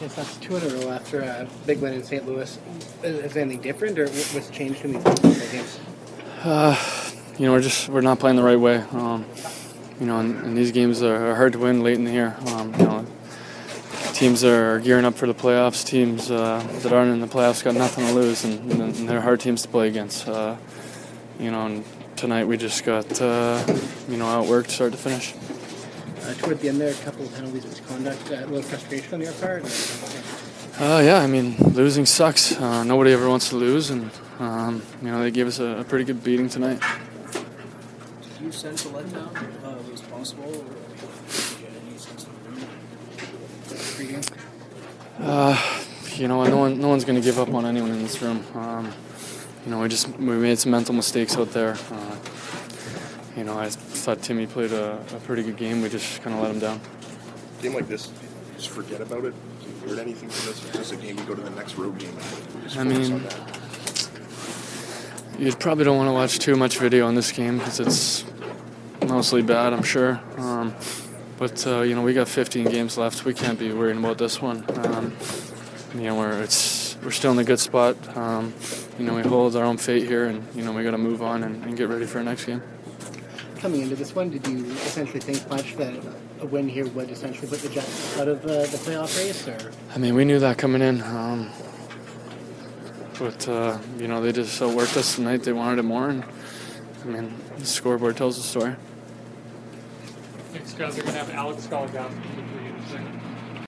Yes, that's 2 in a row after a big win in St. Louis. Is anything different, or what's changed in these games? We're not playing the right way. And these games are hard to win late in the year. Teams are gearing up for the playoffs. Teams that aren't in the playoffs got nothing to lose, and they're hard teams to play against. And tonight we just got outworked start to finish. Toward the end there, a couple of penalties, misconduct, a little frustration on your part? Losing sucks. Nobody ever wants to lose, and they gave us a pretty good beating tonight. Did you sense a letdown? It was possible, or did you get any sense of the room? No one's going to give up on anyone in this room. We made some mental mistakes out there. I thought Timmy played a pretty good game. We just kind of let him down. A game like this, just forget about it. You heard anything from this? It's just a game. You go to the next road game. Just focus on that. You probably don't want to watch too much video on this game because it's mostly bad, I'm sure. But we got 15 games left. We can't be worrying about this one. We're still in a good spot. We hold our own fate here, and we got to move on and get ready for our next game. Coming into this one, did you essentially think much that a win here would essentially put the Jets out of the playoff race? Or? We knew that coming in. But they just outworked us tonight. They wanted it more, and the scoreboard tells the story. Next guys are going to have Alex Galligan.